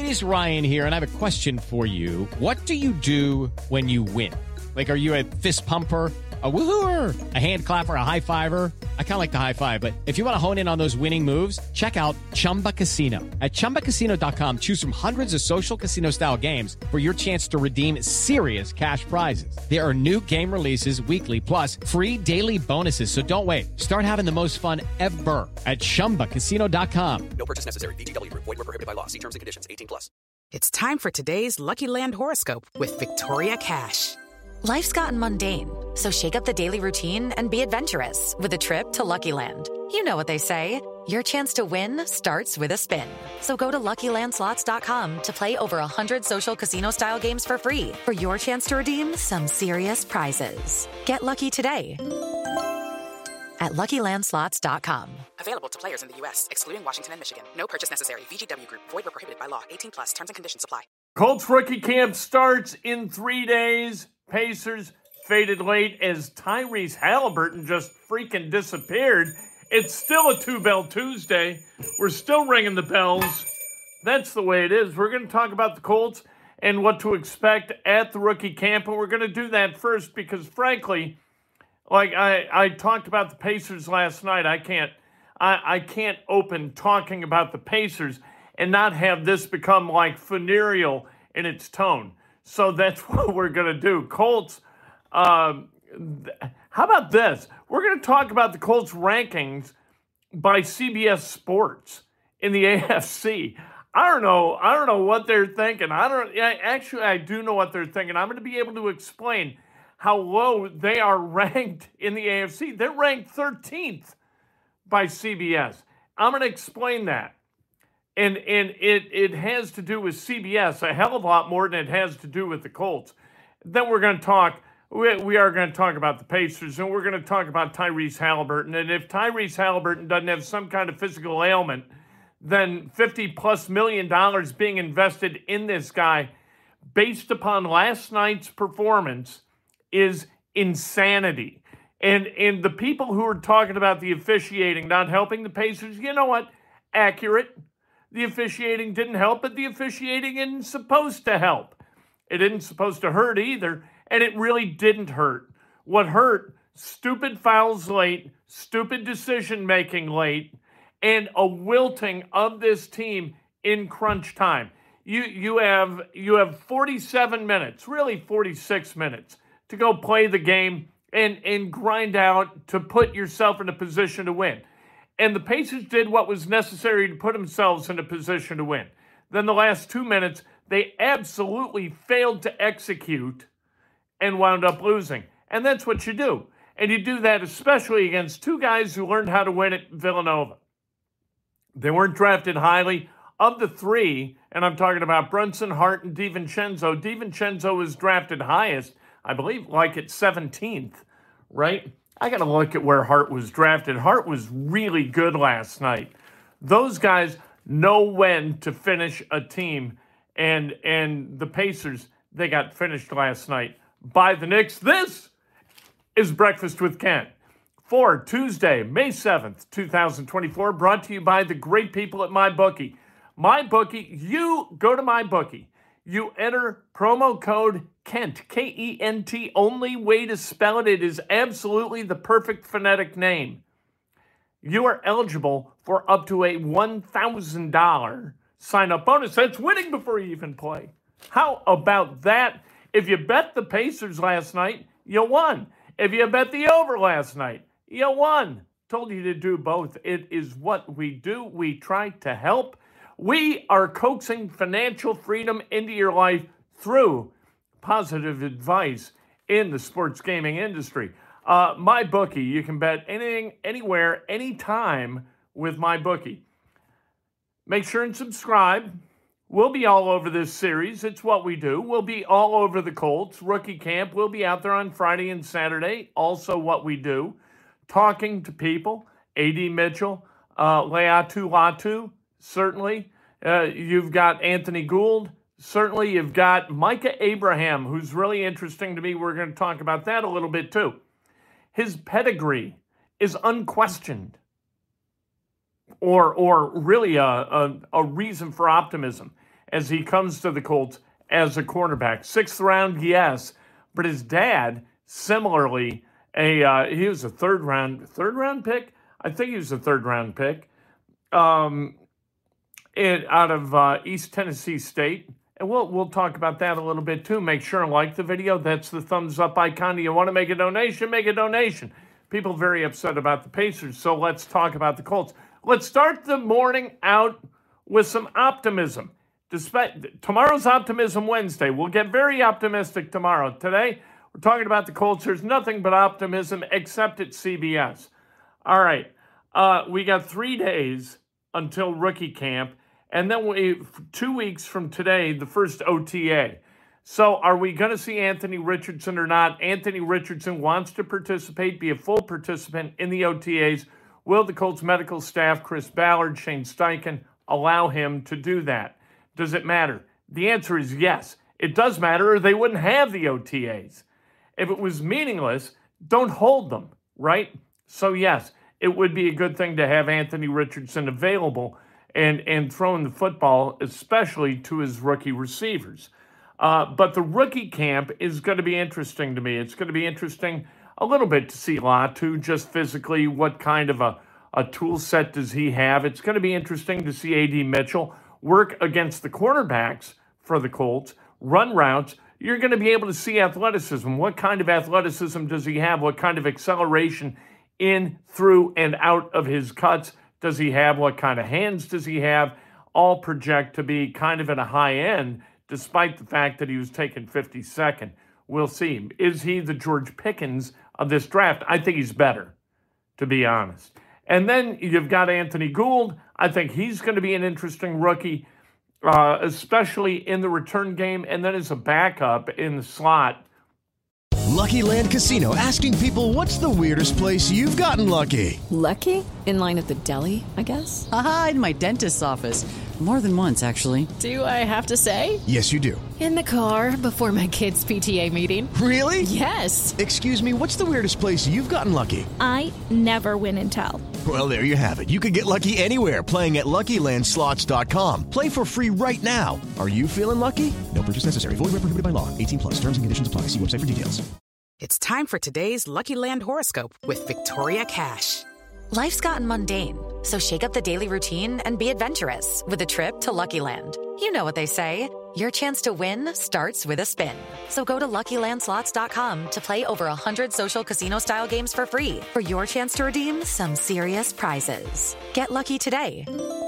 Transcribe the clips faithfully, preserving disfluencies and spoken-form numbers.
It is Ryan here, and I have a question for you. What do you do when you win? Like, are you a fist pumper, a woo-hooer, a hand clapper, a high fiver? I kind of like the high five, but if you want to hone in on those winning moves, check out Chumba Casino. At chumba casino dot com, choose from hundreds of social casino-style games for your chance to redeem serious cash prizes. There are new game releases weekly, plus free daily bonuses. So don't wait. Start having the most fun ever at chumba casino dot com. No purchase necessary. V G W Group. Void where prohibited by law. See terms and conditions. eighteen plus. It's time for today's Lucky Land horoscope with Victoria Cash. Life's gotten mundane, so shake up the daily routine and be adventurous with a trip to Lucky Land. You know what they say. Your chance to win starts with a spin. So go to lucky land slots dot com to play over one hundred social casino-style games for free for your chance to redeem some serious prizes. Get lucky today at lucky land slots dot com. Available to players in the U S, excluding Washington and Michigan. No purchase necessary. V G W Group. Void where prohibited by law. eighteen plus. Terms and conditions apply. Colts rookie camp starts in three days. Pacers faded late as Tyrese Halliburton just freaking disappeared. It's still a two-bell Tuesday. We're still ringing the bells. That's the way it is. We're going to talk about the Colts and what to expect at the rookie camp, and we're going to do that first because, frankly, like I, I talked about the Pacers last night, I can't I, I can't open talking about the Pacers and not have this become like funereal in its tone. So that's what we're going to do. Colts, um, th- how about this? We're going to talk about the Colts rankings by C B S Sports in the A F C. I don't know. I don't know what they're thinking. I don't. I, actually, I do know what they're thinking. I'm going to be able to explain how low they are ranked in the A F C. They're ranked thirteenth by C B S. I'm going to explain that. And and it, it has to do with C B S a hell of a lot more than it has to do with the Colts. Then we're going to talk, we, we are going to talk about the Pacers, and we're going to talk about Tyrese Halliburton. And if Tyrese Halliburton doesn't have some kind of physical ailment, then fifty plus million dollars being invested in this guy based upon last night's performance is insanity. And, and the people who are talking about the officiating not helping the Pacers, you know what? Accurate. The officiating didn't help, but the officiating isn't supposed to help. It isn't supposed to hurt either, and it really didn't hurt. What hurt, stupid fouls late, stupid decision-making late, and a wilting of this team in crunch time. You you have you have forty-seven minutes, really forty-six minutes, to go play the game and, and grind out to put yourself in a position to win. And the Pacers did what was necessary to put themselves in a position to win. Then the last two minutes, they absolutely failed to execute and wound up losing. And that's what you do. And you do that especially against two guys who learned how to win at Villanova. They weren't drafted highly. Of the three, and I'm talking about Brunson, Hart, and DiVincenzo, DiVincenzo was drafted highest, I believe, like at seventeenth, right? I got to look at where Hart was drafted. Hart was really good last night. Those guys know when to finish a team, and and the Pacers, they got finished last night by the Knicks. This is Breakfast with Kent for Tuesday, May seventh, twenty twenty-four, brought to you by the great people at MyBookie. MyBookie, you go to MyBookie. You enter promo code Kent, K E N T. Only way to spell it. It is absolutely the perfect phonetic name. You are eligible for up to a one thousand dollars sign-up bonus. That's winning before you even play. How about that? If you bet the Pacers last night, you won. If you bet the over last night, you won. Told you to do both. It is what we do. We try to help. We are coaxing financial freedom into your life through positive advice in the sports gaming industry. Uh, MyBookie, you can bet anything, anywhere, anytime with MyBookie. Make sure and subscribe. We'll be all over this series. It's what we do. We'll be all over the Colts. Rookie camp. We'll be out there on Friday and Saturday. Also what we do. Talking to people. A D Mitchell. Uh, Leatu Latu. Certainly. Uh, you've got Anthony Gould. Certainly, you've got Micah Abraham, who's really interesting to me. We're going to talk about that a little bit, too. His pedigree is unquestioned, or or really a, a, a reason for optimism. as he comes to the Colts as a cornerback. Sixth round, yes, but his dad, similarly, a uh, he was a third round third round pick. I think he was a third round pick, um, it, out of uh, East Tennessee State. And we'll we'll talk about that a little bit too. Make sure and like the video. That's the thumbs up icon. Do you want to make a donation? Make a donation. People very upset about the Pacers, so let's talk about the Colts. Let's start the morning out with some optimism. Despite tomorrow's Optimism Wednesday, we'll get very optimistic tomorrow. Today, we're talking about the Colts. There's nothing but optimism except at C B S. All right, uh, we got three days until rookie camp, and then we two weeks from today, the first O T A. So are we going to see Anthony Richardson or not? Anthony Richardson wants to participate, be a full participant in the O T As. Will the Colts medical staff, Chris Ballard, Shane Steichen, allow him to do that? Does it matter? The answer is yes. It does matter, or they wouldn't have the O T As. If it was meaningless, don't hold them, right? So yes, it would be a good thing to have Anthony Richardson available and, and throwing the football, especially to his rookie receivers. Uh, but the rookie camp is going to be interesting to me. It's going to be interesting a little bit to see Latu, just physically, what kind of a, a tool set does he have. It's going to be interesting to see A D Mitchell work against the cornerbacks for the Colts, run routes. You're going to be able to see athleticism. What kind of athleticism does he have? What kind of acceleration in, through, and out of his cuts does he have? What kind of hands does he have? All project to be kind of at a high end, despite the fact that he was taken fifty-second. We'll see. Is he the George Pickens of this draft? I think he's better, to be honest. And then you've got Anthony Gould. I think he's going to be an interesting rookie, uh, especially in the return game, and then as a backup in the slot. Lucky Land Casino, asking people, what's the weirdest place you've gotten lucky? Lucky? In line at the deli, I guess? Aha, in my dentist's office. More than once, actually. Do I have to say? Yes, you do. In the car before my kids' P T A meeting. Really? Yes. Excuse me, what's the weirdest place you've gotten lucky? I never win and tell. Well, there you have it. You can get lucky anywhere, playing at Lucky Land Slots dot com. Play for free right now. Are you feeling lucky? No purchase necessary. Void where prohibited by law. eighteen plus. Terms and conditions apply. See website for details. It's time for today's Lucky Land horoscope with Victoria Cash. Life's gotten mundane, so shake up the daily routine and be adventurous with a trip to Lucky Land. You know what they say. Your chance to win starts with a spin. So go to Lucky Land Slots dot com to play over one hundred social casino-style games for free for your chance to redeem some serious prizes. Get lucky today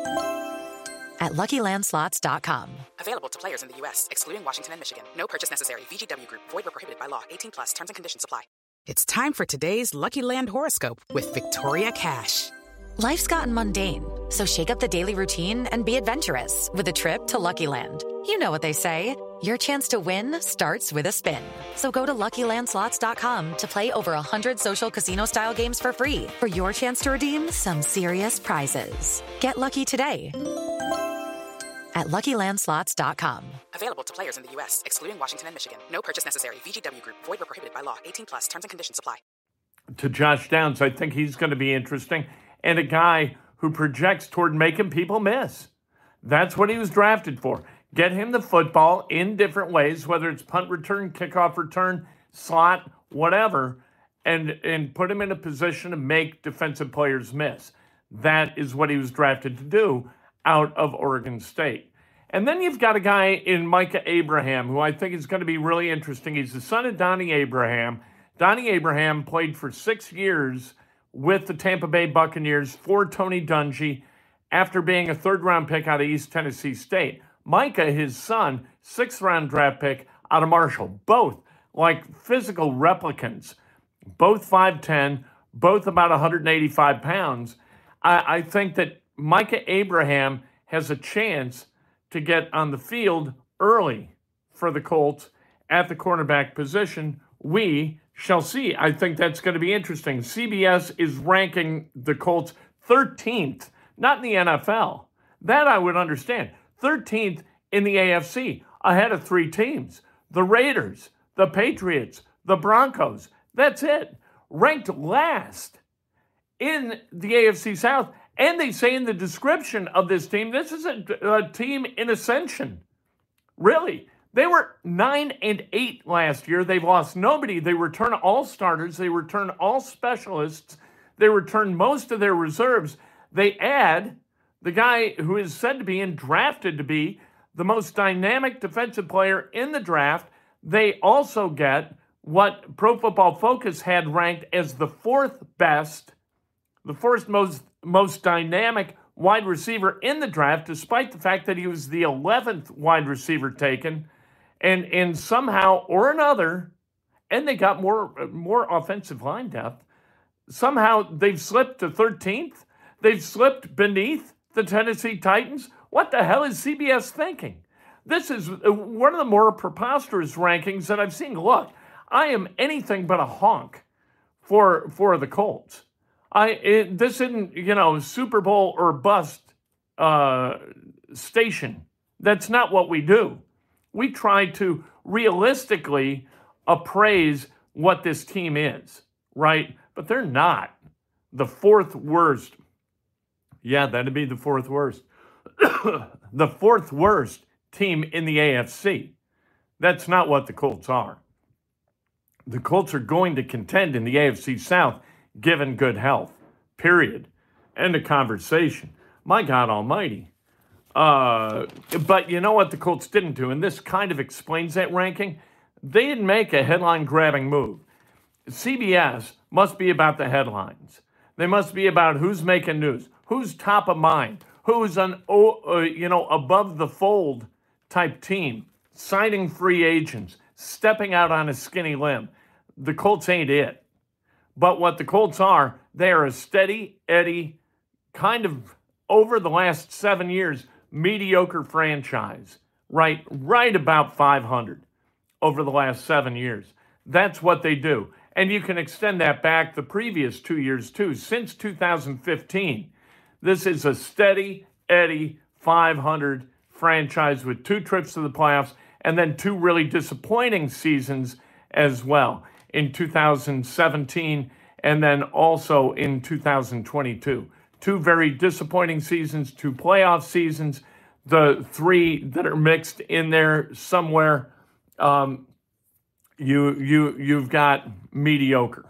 at Lucky Land Slots dot com. Available to players in the U S, excluding Washington and Michigan. No purchase necessary. V G W Group. Void where prohibited by law. eighteen plus. Terms and conditions apply. It's time for today's Lucky Land horoscope with Victoria Cash. Life's gotten mundane, so shake up the daily routine and be adventurous with a trip to Lucky Land. You know what they say. Your chance to win starts with a spin. So go to Lucky Land Slots dot com to play over one hundred social casino-style games for free for your chance to redeem some serious prizes. Get lucky today at Lucky Land Slots dot com. Available to players in the U S, excluding Washington and Michigan. No purchase necessary. V G W Group. Void where prohibited by law. eighteen plus. Terms and conditions apply. To Josh Downs, I think he's going to be interesting, and a guy who projects toward making people miss. That's what he was drafted for. Get him the football in different ways, whether it's punt return, kickoff return, slot, whatever, and, and put him in a position to make defensive players miss. That is what he was drafted to do out of Oregon State. And then you've got a guy in Micah Abraham, who I think is going to be really interesting. He's the son of Donnie Abraham. Donnie Abraham played for six years with the Tampa Bay Buccaneers for Tony Dungy after being a third-round pick out of East Tennessee State. Micah, his son, sixth-round draft pick out of Marshall. Both like physical replicants, both five ten, both about one hundred eighty-five pounds. I, I think that Micah Abraham has a chance to get on the field early for the Colts at the cornerback position. We shall see. I think that's going to be interesting. C B S is ranking the Colts thirteenth, not in the N F L. That I would understand. thirteenth in the A F C, ahead of three teams. The Raiders, the Patriots, the Broncos. That's it. Ranked last in the A F C South. And they say in the description of this team, this is a, a team in ascension. Really. They were nine and eight last year. They've lost nobody. They return all starters. They return all specialists. They return most of their reserves. They add the guy who is said to be and drafted to be the most dynamic defensive player in the draft. They also get what Pro Football Focus had ranked as the fourth best, the fourth most, most dynamic wide receiver in the draft, despite the fact that he was the eleventh wide receiver taken. And, and somehow or another, and they got more, more offensive line depth, somehow they've slipped to thirteenth. They've slipped beneath the Tennessee Titans. What the hell is C B S thinking? This is one of the more preposterous rankings that I've seen. Look, I am anything but a honk for for the Colts. I it, this isn't, you know, Super Bowl or bust uh, station. That's not what we do. We try to realistically appraise what this team is, right? But they're not the fourth worst. Yeah, that'd be the fourth worst. The fourth worst team in the A F C. That's not what the Colts are. The Colts are going to contend in the A F C South given good health, period. End of conversation. My God almighty. Uh, but you know what the Colts didn't do, and this kind of explains that ranking? They didn't make a headline-grabbing move. C B S must be about the headlines. They must be about who's making news, who's top of mind, who's an uh, you know above the fold type team, signing free agents, stepping out on a skinny limb. The Colts ain't it. But what the Colts are, they are a steady Eddie, kind of over the last seven years, mediocre franchise, right? Right about five hundred over the last seven years. That's what they do. And you can extend that back the previous two years, too. Since two thousand fifteen, this is a steady Eddie five hundred franchise with two trips to the playoffs and then two really disappointing seasons as well in two thousand seventeen and then also in two thousand twenty-two. Two very disappointing seasons, two playoff seasons, the three that are mixed in there somewhere. Um, you you you've got mediocre.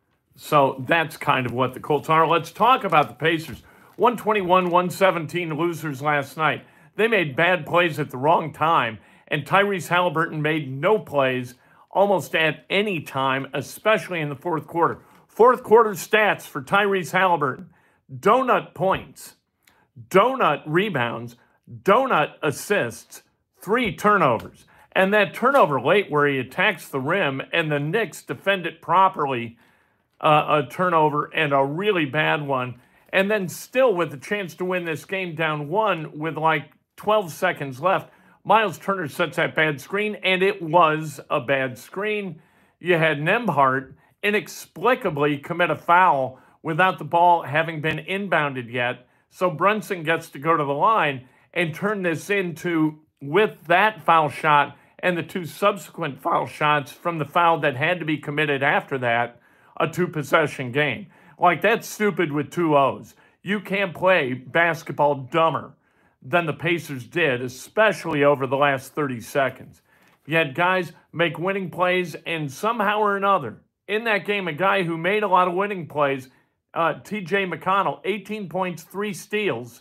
So that's kind of what the Colts are. Let's talk about the Pacers. one twenty-one one seventeen losers last night. They made bad plays at the wrong time, and Tyrese Halliburton made no plays almost at any time, especially in the fourth quarter. Fourth quarter stats for Tyrese Halliburton. Donut points, donut rebounds, donut assists, three turnovers. And that turnover late where he attacks the rim and the Knicks defend it properly, uh, a turnover and a really bad one. And then still with a chance to win this game down one with like twelve seconds left, Miles Turner sets that bad screen, and it was a bad screen. You had Nembhard inexplicably commit a foul without the ball having been inbounded yet. So Brunson gets to go to the line and turn this into, with that foul shot and the two subsequent foul shots from the foul that had to be committed after that, a two-possession game. Like, that's stupid with two O's. You can't play basketball dumber than the Pacers did, especially over the last thirty seconds. You had guys make winning plays, and somehow or another, in that game, a guy who made a lot of winning plays, uh, T J McConnell, eighteen points, three steals,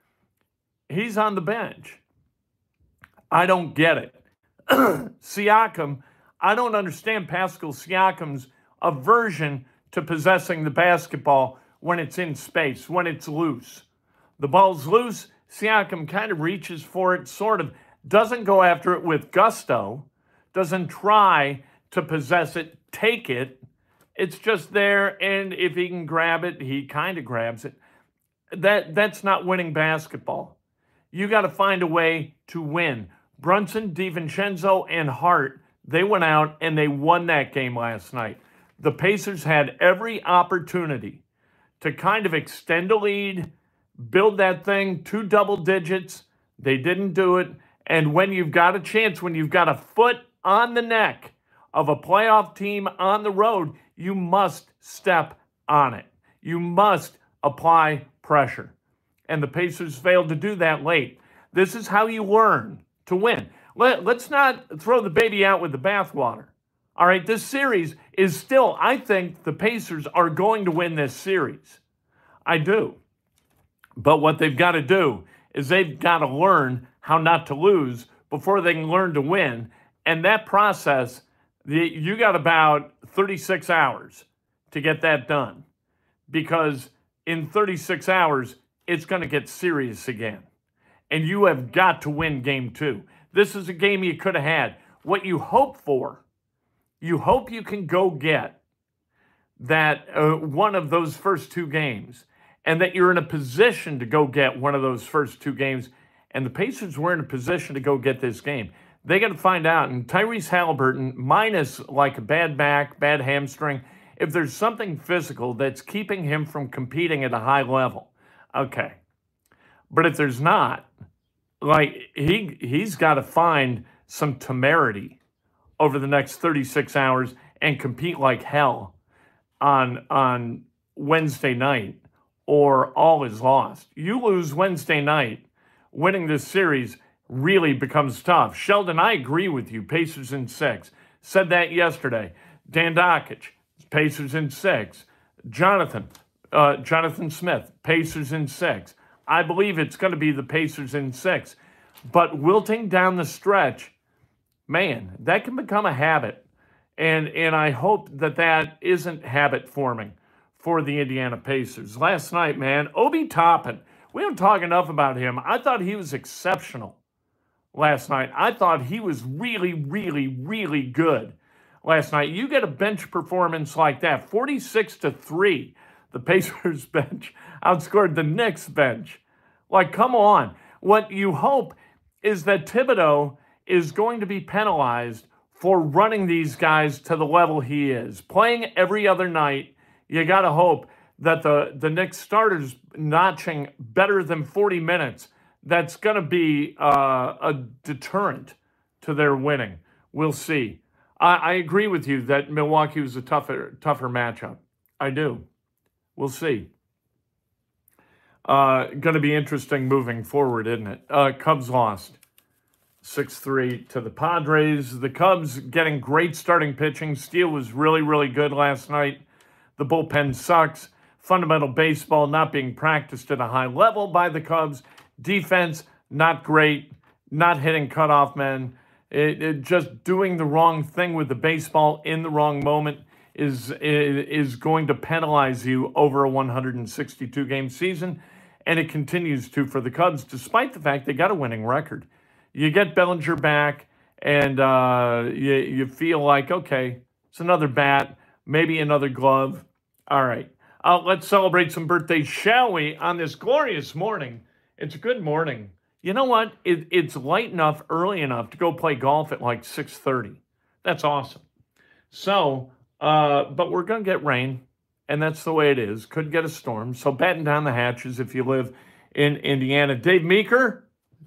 he's on the bench. I don't get it. Siakam, I don't understand Pascal Siakam's aversion to possessing the basketball when it's in space, when it's loose. The ball's loose, Siakam kind of reaches for it, sort of, doesn't go after it with gusto, doesn't try to possess it, take it. It's just there, and if he can grab it, he kind of grabs it. That That's not winning basketball. You got to find a way to win. Brunson, DiVincenzo, and Hart, they went out and they won that game last night. The Pacers had every opportunity to kind of extend a lead, build that thing to double digits. They didn't do it. And when you've got a chance, when you've got a foot on the neck of a playoff team on the road, you must step on it. You must apply pressure. And the Pacers failed to do that late. This is how you learn to win. Let, let's not throw the baby out with the bathwater. All right, this series is still, I think the Pacers are going to win this series. I do. But what they've got to do is they've got to learn how not to lose before they can learn to win. And that process, the, you got about thirty-six hours to get that done. Because in thirty-six hours, it's going to get serious again. And you have got to win game two. This is a game you could have had. What you hope for, you hope you can go get that uh, one of those first two games, and that you're in a position to go get one of those first two games. And the Pacers were in a position to go get this game. They got to find out. And Tyrese Halliburton, minus like a bad back, bad hamstring, if there's something physical that's keeping him from competing at a high level, okay. But if there's not, like he he's got to find some temerity over the next thirty-six hours and compete like hell on on Wednesday night, or all is lost. You lose Wednesday night, winning this series really becomes tough. Sheldon, I agree with you. Pacers in six. Said that yesterday. Dan Dakich, Pacers in six. Jonathan, uh, Jonathan Smith, Pacers in six. I believe it's going to be the Pacers in six. But wilting down the stretch, man, that can become a habit. And and I hope that that isn't habit forming for the Indiana Pacers. Last night, man, Obi Toppin, we don't talk enough about him. I thought he was exceptional last night. I thought he was really, really, really good last night. You get a bench performance like that, forty-six to three. The Pacers bench outscored the Knicks bench. Like, come on. What you hope is that Thibodeau is going to be penalized for running these guys to the level he is. Playing every other night, you got to hope that the, the Knicks starters notching better than forty minutes, that's going to be uh, a deterrent to their winning. We'll see. I, I agree with you that Milwaukee was a tougher, tougher matchup. I do. We'll see. Uh, going to be interesting moving forward, isn't it? Uh, Cubs lost six three to the Padres. The Cubs getting great starting pitching. Steele was really, really good last night. The bullpen sucks. Fundamental baseball not being practiced at a high level by the Cubs. Defense, not great. Not hitting cutoff men. It, it just doing the wrong thing with the baseball in the wrong moment is, is going to penalize you over a one hundred sixty-two game season. And it continues to for the Cubs, despite the fact they got a winning record. You get Bellinger back, and uh, you, you feel like, okay, it's another bat, maybe another glove. All right. Uh, let's celebrate some birthdays, shall we, on this glorious morning. It's a good morning. You know what? It, it's light enough, early enough to go play golf at like six thirty. That's awesome. So, uh, but we're going to get rain, and that's the way it is. Could get a storm. So batten down the hatches if you live in Indiana. Dave Meeker,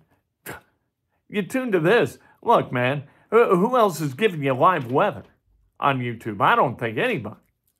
you tuned to this. Look, man, who else is giving you live weather on YouTube? I don't think anybody.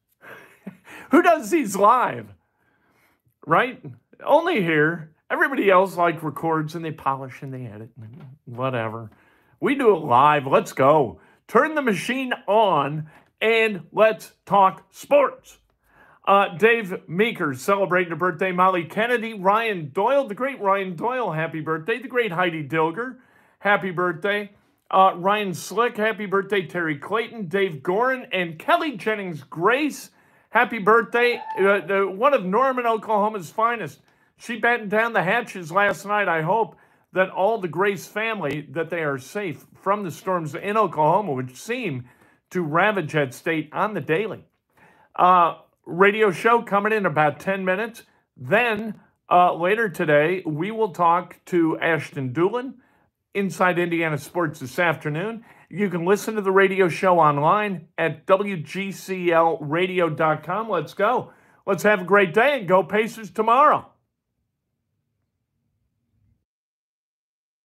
Who does these live? Right? Only here. Everybody else like records and they polish and they edit and whatever. We do it live. Let's go. Turn the machine on and let's talk sports. Uh, Dave Meeker celebrating a birthday. Molly Kennedy, Ryan Doyle, the great Ryan Doyle, happy birthday. The great Heidi Dilger, happy birthday. Uh, Ryan Slick, happy birthday. Terry Clayton, Dave Gorin, and Kelly Jennings Grace, happy birthday. Uh, the, one of Norman, Oklahoma's finest. She battened down the hatches last night. I hope that all the Grace family, that they are safe from the storms in Oklahoma, which seem to ravage that state on the daily. Uh, radio show coming in about ten minutes. Then uh, later today, we will talk to Ashton Doolin, Inside Indiana Sports this afternoon. You can listen to the radio show online at W G C L radio dot com. Let's go. Let's have a great day and go Pacers tomorrow.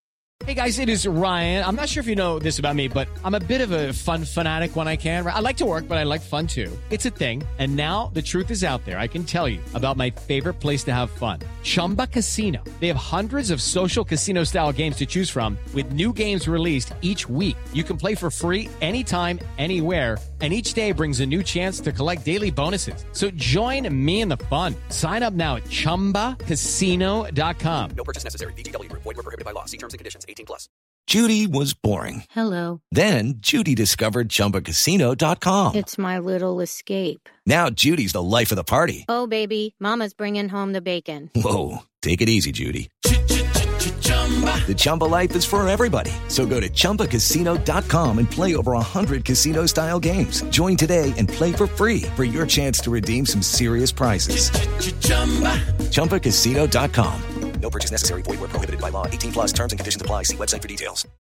Hey guys, it is Ryan. I'm not sure if you know this about me, but I'm a bit of a fun fanatic when I can. I like to work, but I like fun too. It's a thing. And now the truth is out there. I can tell you about my favorite place to have fun. Chumba Casino. They have hundreds of social casino style games to choose from with new games released each week. You can play for free anytime, anywhere. And each day brings a new chance to collect daily bonuses. So join me in the fun. Sign up now at chumba casino dot com. No purchase necessary. V G W Group. Void where prohibited by law. See terms and conditions. eighteen plus. Judy was boring. Hello. Then Judy discovered chumba casino dot com. It's my little escape. Now Judy's the life of the party. Oh, baby, mama's bringing home the bacon. Whoa, take it easy, Judy. The Chumba life is for everybody. So go to chumba casino dot com and play over one hundred casino-style games. Join today and play for free for your chance to redeem some serious prizes. chumba casino dot com. No purchase necessary. Void where prohibited by law. eighteen plus terms and conditions apply. See website for details.